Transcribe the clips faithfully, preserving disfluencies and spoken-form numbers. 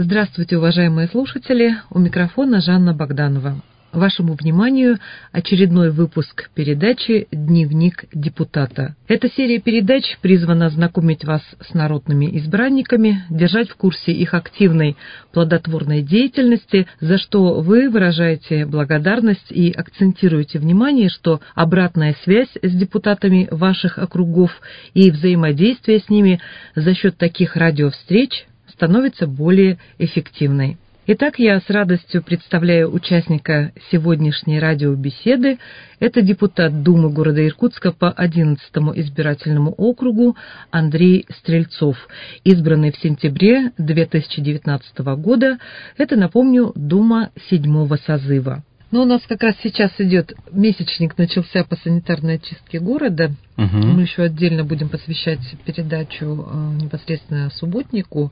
Здравствуйте, уважаемые слушатели! У микрофона Жанна Богданова. Вашему вниманию очередной выпуск передачи «Дневник депутата». Эта серия передач призвана знакомить вас с народными избранниками, держать в курсе их активной плодотворной деятельности, за что вы выражаете благодарность и акцентируете внимание, что обратная связь с депутатами ваших округов и взаимодействие с ними за счет таких радиовстреч становится более эффективной. Итак, я с радостью представляю участника сегодняшней радиобеседы. Это депутат Думы города Иркутска по одиннадцатому избирательному округу Андрей Стрельцов, избранный в сентябре две тысячи девятнадцатого года. Это, напомню, Дума седьмого созыва. Но у нас как раз сейчас идет месячник, начался по санитарной очистке города. Угу. Мы еще отдельно будем посвящать передачу непосредственно субботнику.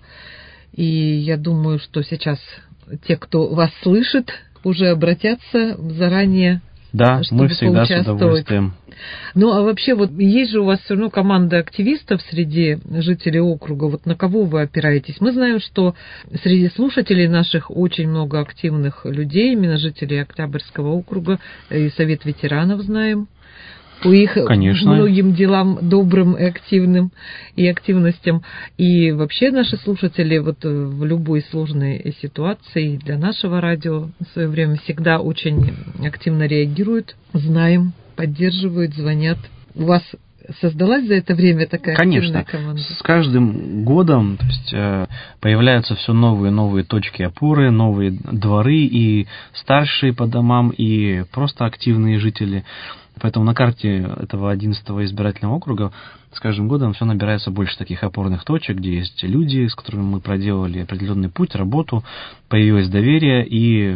И я думаю, что сейчас те, кто вас слышит, уже обратятся заранее, да, чтобы мы всегда поучаствовать. С удовольствием. Ну, а вообще, вот есть же у вас все равно команда активистов среди жителей округа. Вот на кого вы опираетесь? Мы знаем, что среди слушателей наших очень много активных людей, именно жителей Октябрьского округа, и Совет ветеранов знаем. По их Конечно. Многим делам добрым и активным, и активностям. И вообще наши слушатели вот в любой сложной ситуации для нашего радио в свое время всегда очень активно реагируют, знаем, поддерживают, звонят. У вас создалась за это время такая Конечно. активная команда? С каждым годом, то есть, появляются все новые и новые точки опоры, новые дворы, и старшие по домам, и просто активные жители. Поэтому на карте этого одиннадцатого избирательного округа с каждым годом все набирается больше таких опорных точек, где есть люди, с которыми мы проделали определенный путь, работу, появилось доверие, и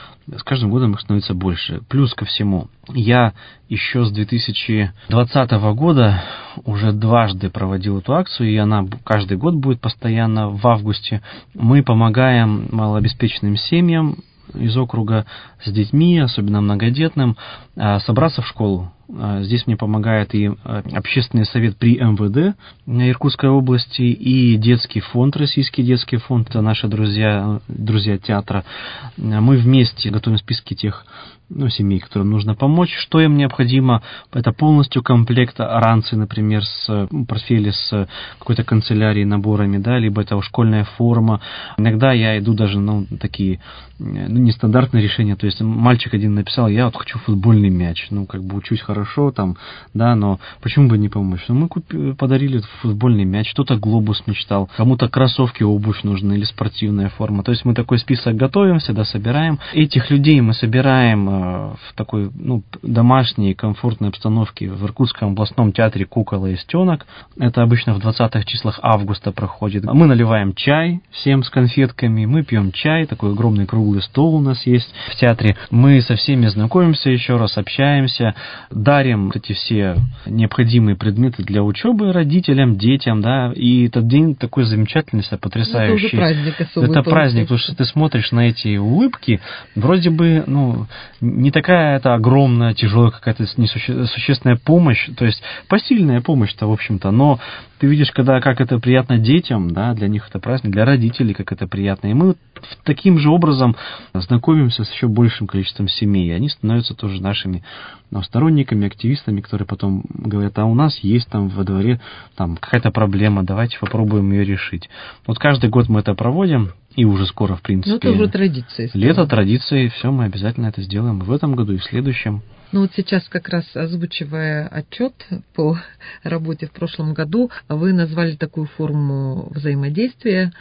с каждым годом их становится больше. Плюс ко всему, я еще с две тысячи двадцатого года уже дважды проводил эту акцию, и она каждый год будет постоянно в августе. Мы помогаем малообеспеченным семьям из округа с детьми, особенно многодетным, собраться в школу. Здесь мне помогает и общественный совет при эм вэ дэ Иркутской области, и детский фонд, Российский детский фонд, это наши друзья, друзья театра. Мы вместе готовим списки тех ну, семей, которым нужно помочь. Что им необходимо? Это полностью комплект ранцы, например, с портфеля с какой-то канцелярией, наборами, да, либо это школьная форма. Иногда я иду даже на ну, такие ну, нестандартные решения. То есть мальчик один написал, я вот хочу футбольный мяч. Ну, как бы учусь хорошо, там, да, но почему бы не помочь? Ну, мы купили, подарили футбольный мяч, кто-то глобус мечтал, кому-то кроссовки, обувь нужны или спортивная форма. То есть мы такой список готовим, всегда собираем. Этих людей мы собираем в такой ну, домашней, комфортной обстановке в Иркутском областном театре «Кукол и Стенок». Это обычно в двадцатых числах августа проходит. Мы наливаем чай всем с конфетками, мы пьем чай, такой огромный круглый стол у нас есть в театре. Мы со всеми знакомимся еще раз, общаемся, дарим эти все необходимые предметы для учебы родителям, детям, да, и этот день такой замечательный, потрясающий. Это уже праздник особый. Это праздник, потому что ты смотришь на эти улыбки, вроде бы, ну, не такая это огромная, тяжелая какая-то несущественная помощь, то есть посильная помощь-то, в общем-то, но ты видишь, когда, как это приятно детям, да, для них это праздник, для родителей, как это приятно, и мы таким же образом знакомимся с еще большим количеством семей, и они становятся тоже нашими ну, сторонниками, активистами, которые потом говорят, а у нас есть там во дворе там какая-то проблема, давайте попробуем ее решить. Вот каждый год мы это проводим, и уже скоро, в принципе. Ну, это уже традиция. Лето, традиции, все, мы обязательно это сделаем в этом году и в следующем. Ну вот сейчас как раз озвучивая отчет по работе в прошлом году, вы назвали такую форму взаимодействия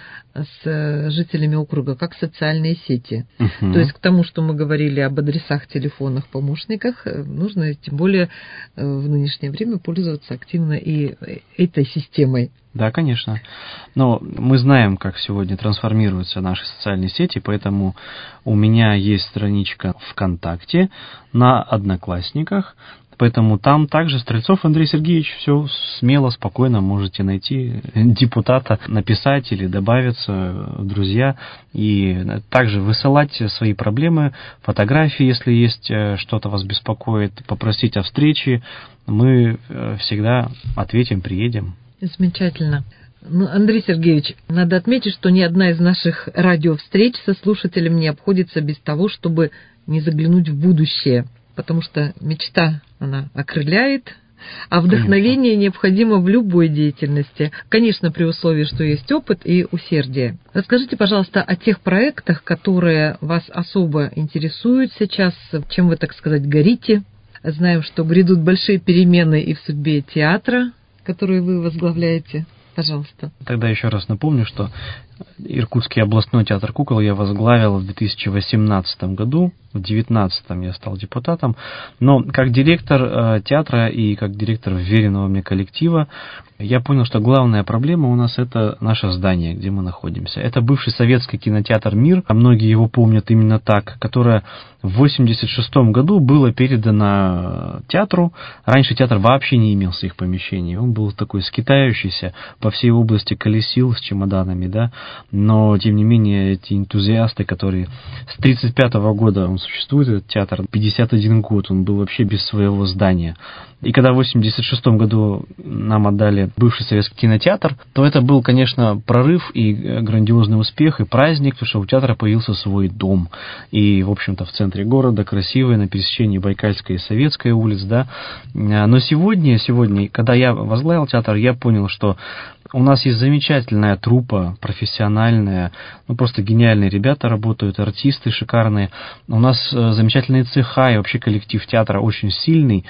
с жителями округа, как социальные сети. Uh-huh. То есть к тому, что мы говорили об адресах, телефонах, помощниках, нужно тем более в нынешнее время пользоваться активно и этой системой. Да, конечно. Но мы знаем, как сегодня трансформируются наши социальные сети, поэтому у меня есть страничка ВКонтакте, на Одноклассниках, поэтому там также Стрельцов Андрей Сергеевич, все смело, спокойно можете найти депутата, написать или добавиться в друзья, и также высылать свои проблемы, фотографии, если есть что-то вас беспокоит, попросить о встрече, мы всегда ответим, приедем. Замечательно. Ну, Андрей Сергеевич, надо отметить, что ни одна из наших радиовстреч со слушателем не обходится без того, чтобы не заглянуть в будущее, потому что мечта, она окрыляет, а вдохновение Конечно. необходимо в любой деятельности. Конечно, при условии, что есть опыт и усердие. Расскажите, пожалуйста, о тех проектах, которые вас особо интересуют сейчас, чем вы, так сказать, горите. Знаем, что грядут большие перемены и в судьбе театра, который вы возглавляете. Пожалуйста. Тогда еще раз напомню, что Иркутский областной театр кукол я возглавил в две тысячи восемнадцатом году, в две тысячи девятнадцатом я стал депутатом, но как директор театра и как директор вверенного мне коллектива я понял, что главная проблема у нас это наше здание, где мы находимся. Это бывший советский кинотеатр «Мир», а многие его помнят именно так, которое в восемьдесят шестом году было передано театру. Раньше театр вообще не имел своих помещений, он был такой скитающийся, по всей области колесил с чемоданами, да, но тем не менее эти энтузиасты, которые с тридцать пятого года он существует, этот театр, пятьдесят один год, он был вообще без своего здания. И когда в восемьдесят шестом году нам отдали бывший советский кинотеатр, то это был, конечно, прорыв и грандиозный успех, и праздник, потому что у театра появился свой дом. И, в общем-то, в центре города, красивый, на пересечении Байкальской и Советской улиц, да. Но сегодня, сегодня, когда я возглавил театр, я понял, что у нас есть замечательная труппа, профессиональная, ну просто гениальные ребята работают, артисты шикарные. У нас замечательные цеха и вообще коллектив театра очень сильный.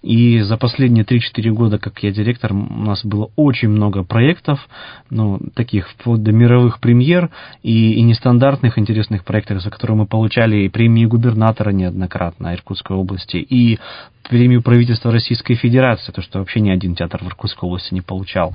И за последние три-четыре года, как я директор, у нас было очень много проектов, ну, таких вплоть до мировых премьер и, и нестандартных интересных проектов, за которые мы получали премии губернатора неоднократно Иркутской области и премию правительства Российской Федерации, то, что вообще ни один театр в Иркутской области не получал.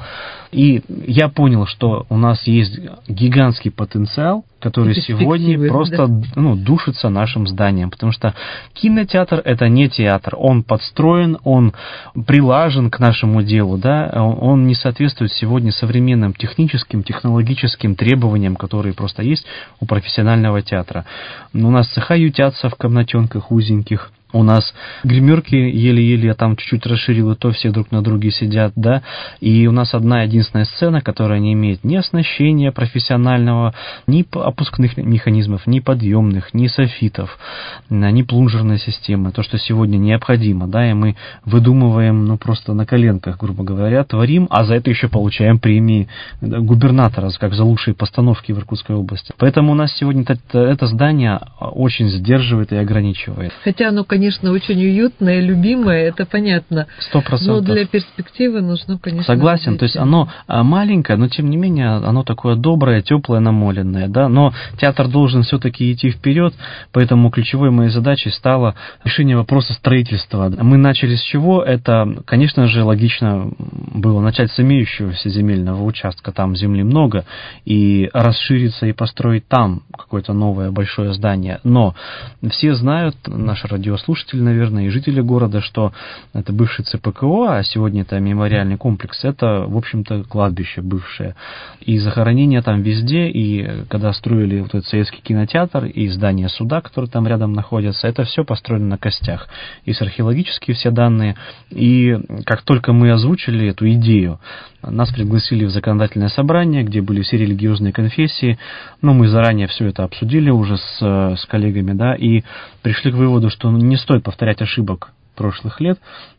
И я понял, что у нас есть гигантский потенциал, который сегодня просто да. ну, душится нашим зданием, потому что кинотеатр — это не театр, он подстроен, он прилажен к нашему делу, да, он не соответствует сегодня современным техническим, технологическим требованиям, которые просто есть у профессионального театра. У нас цеха ютятся в комнатенках узеньких, у нас гримерки еле-еле, я там чуть-чуть расширил, и то все друг на друге сидят, да, и у нас одна единственная сцена, которая не имеет ни оснащения профессионального, ни опускных механизмов, ни подъемных, ни софитов, ни плунжерной системы, то, что сегодня необходимо, да, и мы выдумываем, ну, просто на коленках, грубо говоря, творим, а за это еще получаем премии губернатора, как за лучшие постановки в Иркутской области. Поэтому у нас сегодня это, это здание очень сдерживает и ограничивает. Хотя оно, конечно, Конечно, очень уютное, любимое, это понятно. Сто процентов. Но для перспективы нужно, конечно... Согласен, развитие. То есть оно маленькое, но тем не менее оно такое доброе, теплое, намоленное, да, но театр должен все-таки идти вперед, поэтому ключевой моей задачей стало решение вопроса строительства. Мы начали с чего? Это, конечно же, логично было начать с имеющегося земельного участка, там земли много, и расшириться и построить там какое-то новое большое здание. Но все знают, наши радиослушатели, слушатели, наверное, и жители города, что это бывший ЦПКО, а сегодня это мемориальный комплекс, это, в общем-то, кладбище бывшее. И захоронения там везде, и когда строили вот этот советский кинотеатр, и здание суда, которые там рядом находятся, это все построено на костях. И с археологические все данные. И как только мы озвучили эту идею, нас пригласили в законодательное собрание, где были все религиозные конфессии. Ну, мы заранее все это обсудили уже с, с коллегами, да, и пришли к выводу, что не стоит повторять ошибок прошлых лет,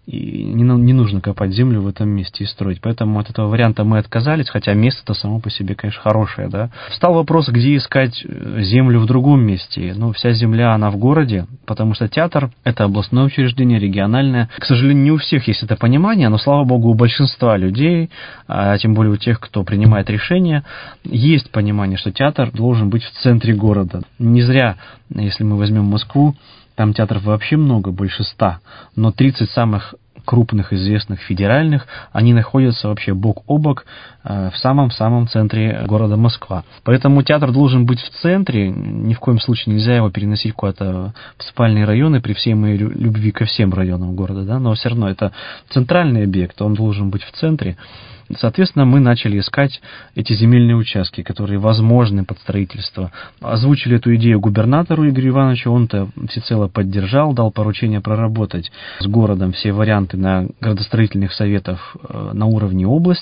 и не, не нужно копать землю в этом месте и строить. Поэтому от этого варианта мы отказались, хотя место-то само по себе, конечно, хорошее, да. Встал вопрос, где искать землю в другом месте. Ну, вся земля, она в городе, потому что театр — это областное учреждение, региональное. К сожалению, не у всех есть это понимание, но, слава богу, у большинства людей, а тем более у тех, кто принимает решения, есть понимание, что театр должен быть в центре города. Не зря, если мы возьмем Москву, там театров вообще много, больше ста, но тридцать самых крупных, известных, федеральных, они находятся вообще бок о бок э, в самом-самом центре города Москва. Поэтому театр должен быть в центре, ни в коем случае нельзя его переносить куда-то в спальные районы, при всей моей любви ко всем районам города, да, но все равно это центральный объект, он должен быть в центре. Соответственно, мы начали искать эти земельные участки, которые возможны под строительство. Озвучили эту идею губернатору Игорю Ивановичу, он-то всецело поддержал, дал поручение проработать с городом все варианты на градостроительных советах на уровне области.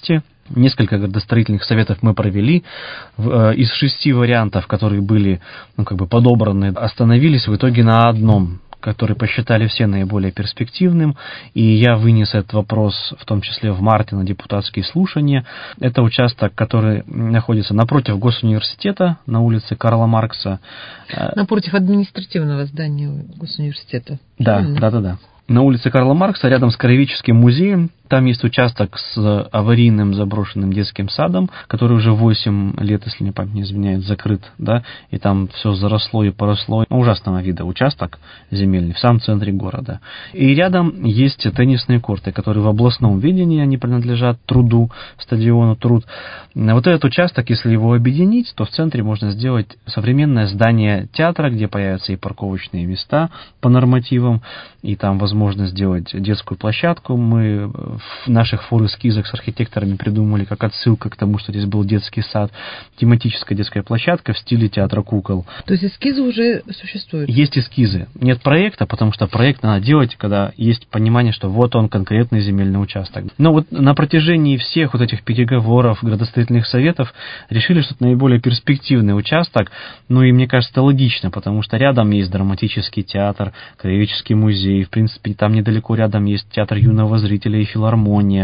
Несколько градостроительных советов мы провели. Из шести вариантов, которые были, ну, как бы подобраны, остановились в итоге на одном, который посчитали все наиболее перспективным, и я вынес этот вопрос, в том числе в марте, на депутатские слушания. Это участок, который находится напротив Госуниверситета, на улице Карла Маркса. Напротив административного здания Госуниверситета. Да, да, да, да. На улице Карла Маркса, рядом с Краеведческим музеем. Там есть участок с аварийным заброшенным детским садом, который уже восемь лет, если мне память не изменяет, закрыт, да, и там все заросло и поросло. Ужасного вида участок земельный в самом центре города. И рядом есть теннисные корты, которые в областном видении, они принадлежат Труду, стадиону Труд. Вот этот участок, если его объединить, то в центре можно сделать современное здание театра, где появятся и парковочные места по нормативам, и там возможно сделать детскую площадку. Мы в наших фор-эскизах с архитекторами придумали как отсылка к тому, что здесь был детский сад, тематическая детская площадка в стиле театра кукол. То есть эскизы уже существуют? Есть эскизы. Нет проекта, потому что проект надо делать, когда есть понимание, что вот он конкретный земельный участок. Но вот на протяжении всех вот этих переговоров, градостроительных советов решили, что это наиболее перспективный участок. Ну и мне кажется, это логично, потому что рядом есть драматический театр, краеведческий музей, в принципе, там недалеко рядом есть театр юного зрителя и филармония.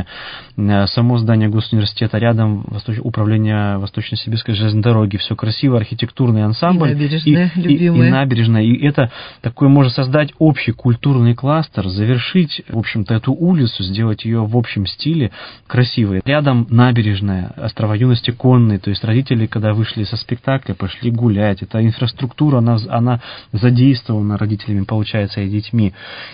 Само здание Госуниверситета, рядом Восточ... управление Восточно-Сибирской железной дороги. Все красиво, архитектурный ансамбль. И набережная, и, любимая. И, и набережная. И это такой можно создать общий культурный кластер, завершить, в общем-то, эту улицу, сделать ее в общем стиле красивой. Рядом набережная, острова юности конные, то есть родители, когда вышли со спектакля, пошли гулять. Эта инфраструктура, она, она задействована родителями, получается, и детьми.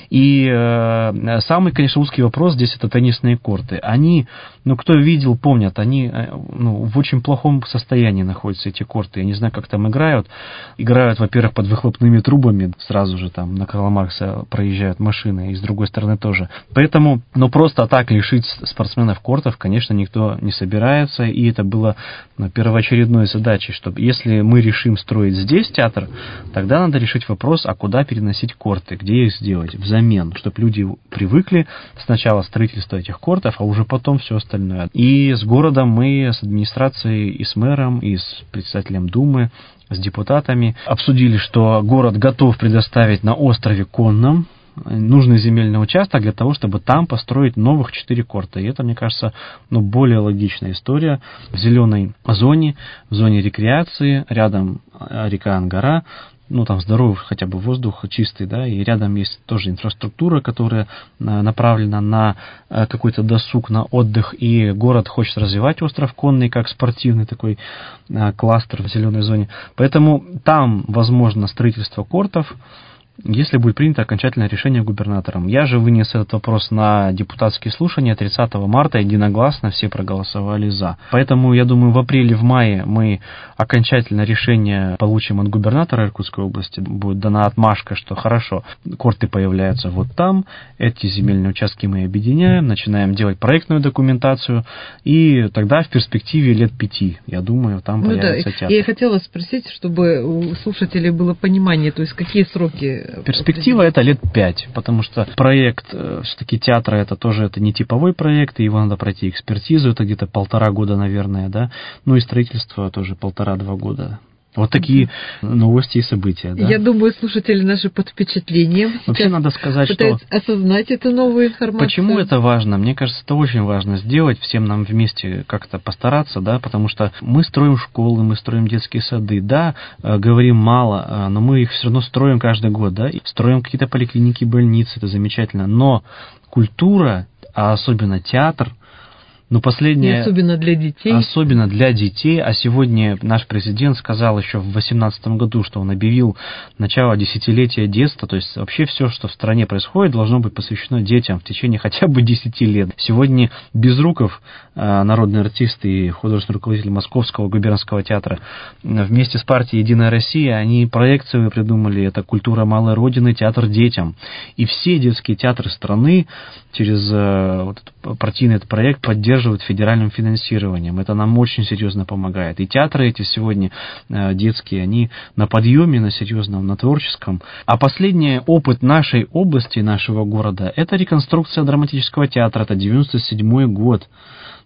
И э, самый, конечно, узкий вопрос здесь это теннисные корты. Они, ну, кто видел, помнят, они ну, в очень плохом состоянии находятся, эти корты. Я не знаю, как там играют. Играют, во-первых, под выхлопными трубами. Сразу же там на Карла Маркса проезжают машины, и с другой стороны тоже. Поэтому, ну, просто так лишить спортсменов кортов, конечно, никто не собирается. И это было ну, первоочередной задачей, чтобы если мы решим строить здесь театр, тогда надо решить вопрос, а куда переносить корты, где их сделать взамен, чтобы люди привыкли сначала строительство этих кортов, а уже потом все остальное. И с городом мы, с администрацией, и с мэром, и с председателем Думы, с депутатами обсудили, что город готов предоставить на острове Конном нужный земельный участок для того, чтобы там построить новых четыре корта. И это, мне кажется, ну, более логичная история. В зеленой зоне, в зоне рекреации, рядом река Ангара, ну, там здоровый хотя бы воздух чистый, да, и рядом есть тоже инфраструктура, которая направлена на какой-то досуг, на отдых, и город хочет развивать остров Конный как спортивный такой кластер в зеленой зоне. Поэтому там возможно строительство кортов, если будет принято окончательное решение губернатором. Я же вынес этот вопрос на депутатские слушания тридцатого марта, единогласно все проголосовали за. Поэтому, я думаю, в апреле, в мае мы окончательное решение получим от губернатора Иркутской области. Будет дана отмашка, что хорошо, корты появляются вот там, эти земельные участки мы объединяем, начинаем делать проектную документацию, и тогда в перспективе лет пяти, я думаю, там ну появится да. театр. Я хотела спросить, чтобы у слушателей было понимание, то есть какие сроки. Перспектива это лет пять, потому что проект все-таки театра это тоже это не типовой проект, и его надо пройти экспертизу, это где-то полтора года, наверное, да, ну и строительство тоже полтора-два года. Вот такие новости и события. Да? Я думаю, слушатели наши под впечатлением. Вообще надо сказать, что осознать эту новую информацию. Почему это важно? Мне кажется, это очень важно сделать, всем нам вместе как-то постараться, да, потому что мы строим школы, мы строим детские сады, да, говорим мало, но мы их все равно строим каждый год, да, строим какие-то поликлиники, больницы, это замечательно, но культура, а особенно театр, но последнее, и особенно для детей. Особенно для детей. А сегодня наш президент сказал еще в две тысячи восемнадцатом году, что он объявил начало десятилетия детства. То есть вообще все, что в стране происходит, должно быть посвящено детям в течение хотя бы десяти лет. Сегодня Безруков, народный артист и художественный руководитель Московского губернского театра, вместе с партией «Единая Россия», они проекцию придумали. Это «Культура малой Родины», театр детям. И все детские театры страны через вот этот партийный этот проект поддерживают федеральным финансированием. Это нам очень серьезно помогает. И театры эти сегодня э, детские, они на подъеме, на серьезном, на творческом. А последний опыт нашей области, нашего города, это реконструкция драматического театра. Это девяносто седьмой год.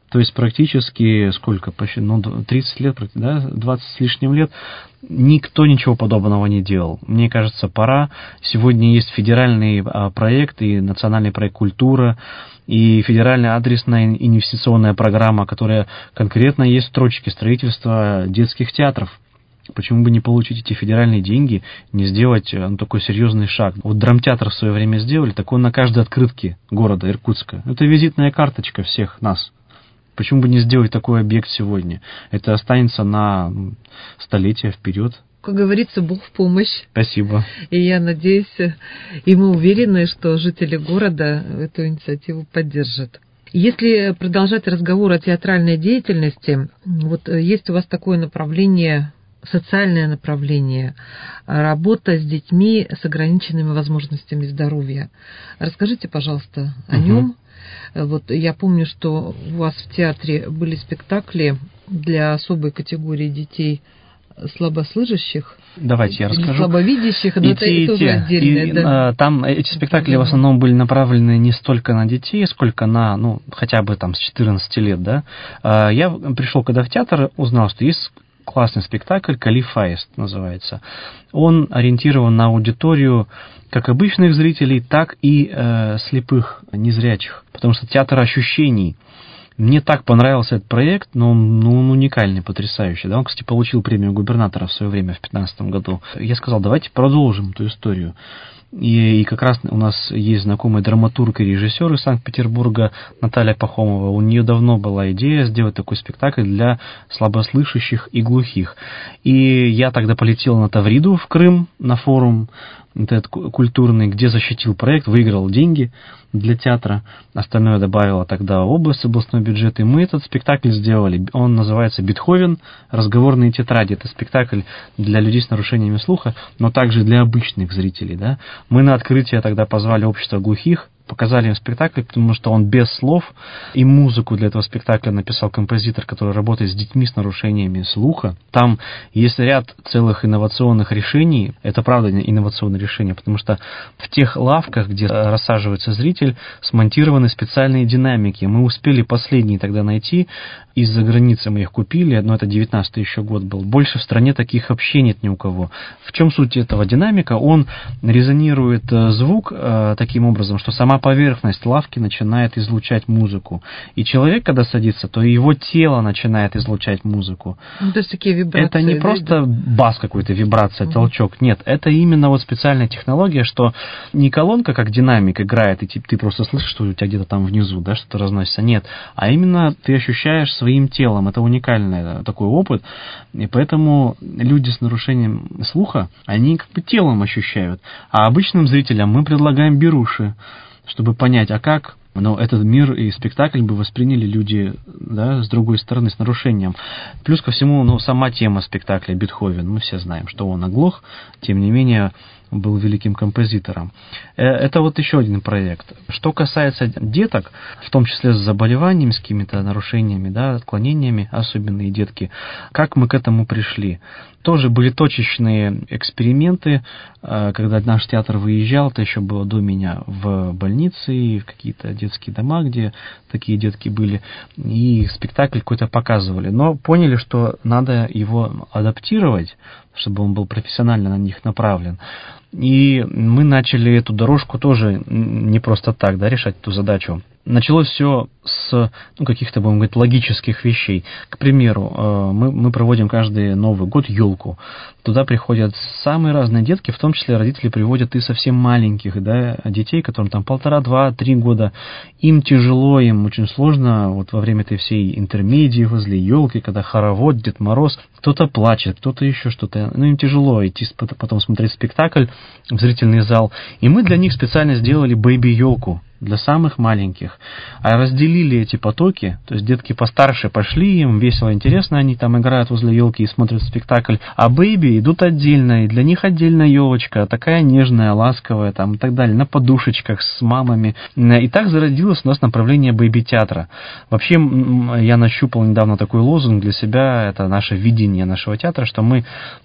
То есть практически сколько, почти, ну, тридцать лет, да, двадцать с лишним лет, никто ничего подобного не делал. Мне кажется, пора. Сегодня есть федеральный проект и национальный проект «Культура», и федеральная адресная инвестиционная программа, которая конкретно есть строчки строительства детских театров. Почему бы не получить эти федеральные деньги, не сделать ну, такой серьезный шаг? Вот драмтеатр в свое время сделали, такой на каждой открытке города Иркутска. Это визитная карточка всех нас. Почему бы не сделать такой объект сегодня? Это останется на столетия вперед. Как говорится, Бог в помощь. Спасибо. И я надеюсь, и мы уверены, что жители города эту инициативу поддержат. Если продолжать разговор о театральной деятельности, вот есть у вас такое направление, социальное направление, работа с детьми с ограниченными возможностями здоровья. Расскажите, пожалуйста, о угу. нем. Вот я помню, что у вас в театре были спектакли для особой категории детей слабослышащих. Давайте я расскажу. Слабовидящих, но и это те, и тоже те. отдельное. И, да. Там эти спектакли в основном были направлены не столько на детей, сколько на, ну, хотя бы там с четырнадцати лет, да. Я пришел когда в театр, узнал, что есть классный спектакль «Калиф Аист» называется. Он ориентирован на аудиторию как обычных зрителей, так и э, слепых, незрячих, потому что театр ощущений. Мне так понравился этот проект, но он, ну, он уникальный, потрясающий. Да? Он, кстати, получил премию губернатора в свое время, в две тысячи пятнадцатом году. Я сказал, давайте продолжим эту историю. И, и как раз у нас есть знакомый драматург и режиссер из Санкт-Петербурга Наталья Пахомова. У нее давно была идея сделать такой спектакль для слабослышащих и глухих. И я тогда полетел на Тавриду в Крым на форум этот культурный, где защитил проект, выиграл деньги для театра. Остальное добавила тогда область, областной бюджет. И мы этот спектакль сделали. Он называется «Бетховен. Разговорные тетради». Это спектакль для людей с нарушениями слуха, но также для обычных зрителей. Да? Мы на открытие тогда позвали общество глухих, показали им спектакль, потому что он без слов, и музыку для этого спектакля написал композитор, который работает с детьми с нарушениями слуха. Там есть ряд целых инновационных решений, это правда инновационные решения, потому что в тех лавках, где рассаживается зритель, смонтированы специальные динамики. Мы успели последние тогда найти, из-за границы мы их купили, но это девятнадцатый еще год был. Больше в стране таких вообще нет ни у кого. В чем суть этого динамика? Он резонирует звук э, таким образом, что сама поверхность лавки начинает излучать музыку. И человек, когда садится, то его тело начинает излучать музыку. Ну, то есть такие вибрации. Это не да, просто да. бас какой-то, вибрация, угу. толчок. Нет, это именно вот специальная технология, что не колонка, как динамик, играет, и ты просто слышишь, что у тебя где-то там внизу, да, что-то разносится. Нет, а именно ты ощущаешь своим телом. Это уникальный такой опыт. И поэтому люди с нарушением слуха, они как бы телом ощущают. А обычным зрителям мы предлагаем беруши, чтобы понять, а как но этот мир и спектакль бы восприняли люди, да, с другой стороны, с нарушением. Плюс ко всему, ну, сама тема спектакля Бетховен, мы все знаем, что он оглох, тем не менее, был великим композитором. Это вот еще один проект. Что касается деток, в том числе с заболеваниями, с какими-то нарушениями, да, отклонениями, особенные детки, как мы к этому пришли? Тоже были точечные эксперименты, когда наш театр выезжал, это еще было до меня, в больницы и в какие-то детские дома, где такие детки были, и спектакль какой-то показывали. Но поняли, что надо его адаптировать, чтобы он был профессионально на них направлен. И мы начали эту дорожку тоже не просто так, да, решать эту задачу. Началось все с ну, каких-то, будем говорить, логических вещей. К примеру, мы, мы проводим каждый Новый год елку. Туда приходят самые разные детки, в том числе родители приводят и совсем маленьких, да, детей, которым там полтора, два, три года. Им тяжело, им очень сложно вот во время этой всей интермедии возле елки, когда хоровод, Дед Мороз, кто-то плачет, кто-то еще что-то. Ну, им тяжело идти потом смотреть спектакль в зрительный зал. И мы для них специально сделали бэйби-елку для самых маленьких. А разделили эти потоки, то есть детки постарше пошли, им весело, интересно, они там играют возле елки и смотрят спектакль, а бэйби идут отдельно, и для них отдельная елочка, такая нежная, ласковая, там и так далее, на подушечках с мамами. И так зародилось у нас направление бэйби-театра. Вообще, я нащупал недавно такой лозунг для себя, это наше видение нашего театра, что мы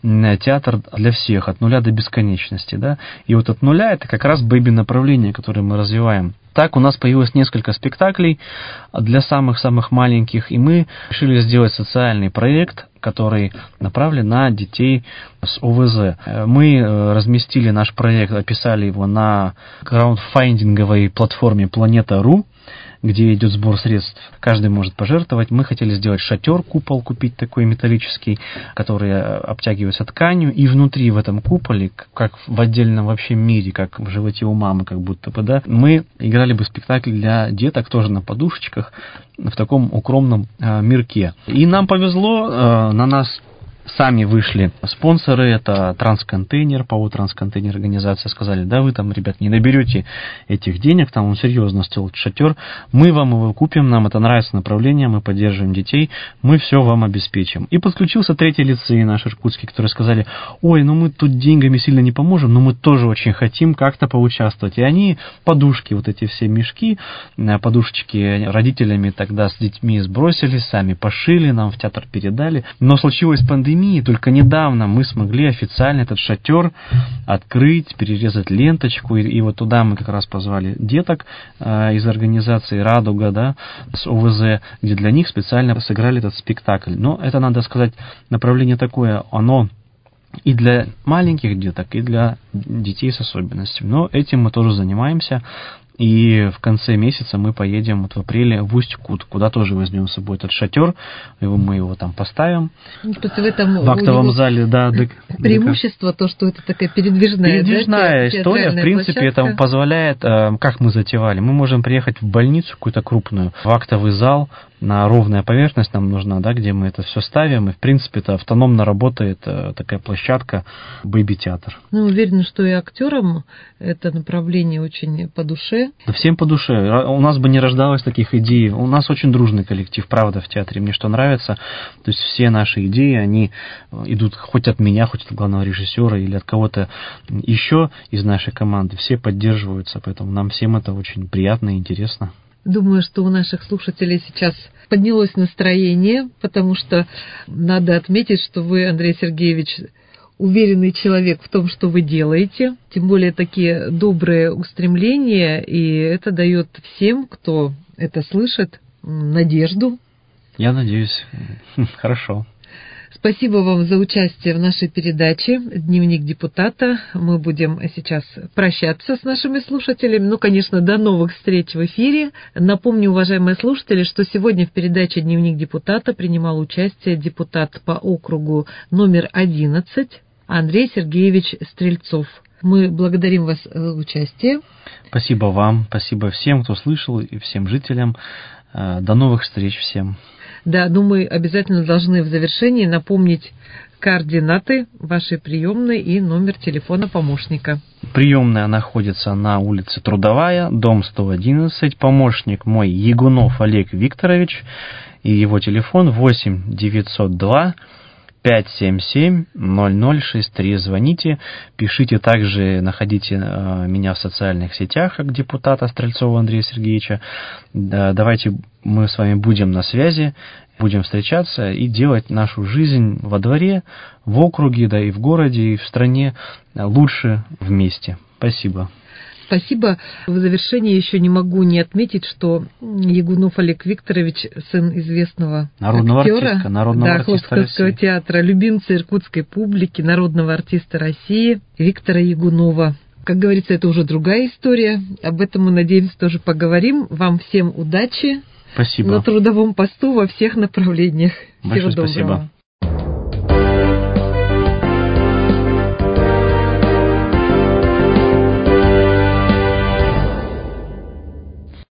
театр для всех, от нуля до бесконечности, да, и вот от нуля это как раз бэйби-направление, которое мы развиваем. Так у нас появилось несколько спектаклей для самых-самых маленьких, и мы решили сделать социальный проект, который направлен на детей с о вэ зэ. Мы разместили наш проект, описали его на краундфандинговой платформе планета точка ру, где идет сбор средств. Каждый может пожертвовать. Мы хотели сделать шатер, купол купить такой металлический, который обтягивается тканью, и внутри в этом куполе, как в отдельном вообще мире, как в животе у мамы, как будто бы, да, мы играли бы спектакль для деток тоже на подушечках в таком укромном э, мирке. И нам повезло, э, на нас сами вышли спонсоры, это Трансконтейнер, ПАО Трансконтейнер организация, сказали, да вы там, ребят, не наберете этих денег, там он серьезно стоил шатер, мы вам его купим, нам это нравится направление, мы поддерживаем детей, мы все вам обеспечим. И подключился третий лицей наш иркутский, которые сказали, ой, ну мы тут деньгами сильно не поможем, но мы тоже очень хотим как-то поучаствовать. И они подушки, вот эти все мешки, подушечки родителями тогда с детьми сбросили, сами пошили, нам в театр передали. Но случилась пандемия, только недавно мы смогли официально этот шатер открыть, перерезать ленточку, и, и вот туда мы как раз позвали деток э, из организации «Радуга», да, с о вэ зэ, где для них специально сыграли этот спектакль. Но это, надо сказать, направление такое, оно и для маленьких деток, и для детей с особенностями. Но этим мы тоже занимаемся. И в конце месяца мы поедем вот в апреле в Усть-Кут, куда тоже возьмем с собой этот шатер, его, мы его там поставим. Просто в этом в актовом зале, да. Преимущество то, что это такая передвижная, передвижная да, история, в принципе, площадка. Это позволяет, как мы затевали, мы можем приехать в больницу какую-то крупную, в актовый зал, на ровная поверхность нам нужна, да, где мы это все ставим, и, в принципе, это автономно работает такая площадка, бэйби-театр. Ну, уверена, что и актерам это направление очень по душе. Да всем по душе. У нас бы не рождалось таких идей. У нас очень дружный коллектив, правда, в театре. Мне что нравится, то есть все наши идеи, они идут хоть от меня, хоть от главного режиссера или от кого-то еще из нашей команды. Все поддерживаются, поэтому нам всем это очень приятно и интересно. Думаю, что у наших слушателей сейчас поднялось настроение, потому что надо отметить, что вы, Андрей Сергеевич, уверенный человек в том, что вы делаете, тем более такие добрые устремления, и это дает всем, кто это слышит, надежду. Я надеюсь. Хорошо. Спасибо вам за участие в нашей передаче «Дневник депутата». Мы будем сейчас прощаться с нашими слушателями. Ну, конечно, до новых встреч в эфире. Напомню, уважаемые слушатели, что сегодня в передаче «Дневник депутата» принимал участие депутат по округу номер одиннадцать Андрей Сергеевич Стрельцов. Мы благодарим вас за участие. Спасибо вам, спасибо всем, кто слышал, и всем жителям. До новых встреч всем. Да, ну мы обязательно должны в завершении напомнить координаты вашей приемной и номер телефона помощника. Приемная находится на улице Трудовая, дом сто одиннадцать. Помощник мой Ягунов Олег Викторович, и его телефон восемь девятьсот два пять семь семь ноль ноль шесть три. Звоните, пишите, также находите меня в социальных сетях, как депутата Стрельцова Андрея Сергеевича. Давайте мы с вами будем на связи, будем встречаться и делать нашу жизнь во дворе, в округе, да и в городе, и в стране лучше вместе. Спасибо. Спасибо. В завершении еще не могу не отметить, что Ягунов Олег Викторович, сын известного народного актера, артиста, народного да, артиста Хлопковского России. театра, любимца иркутской публики, народного артиста России Виктора Ягунова. Как говорится, это уже другая история. Об этом мы, надеемся, тоже поговорим. Вам всем удачи. Спасибо. На трудовом посту во всех направлениях. Большое Всего доброго. Спасибо.